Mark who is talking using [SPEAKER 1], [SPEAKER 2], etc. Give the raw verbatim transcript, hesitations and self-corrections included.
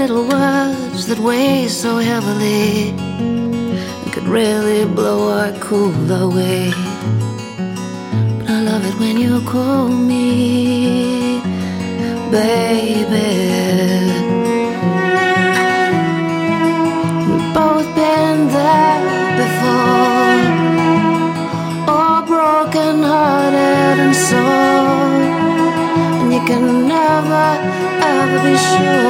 [SPEAKER 1] little words that weigh so heavily and could really blow our cool away. But I love it when you call me baby. We've both been there before, all broken hearted and sore, and you can never ever be sure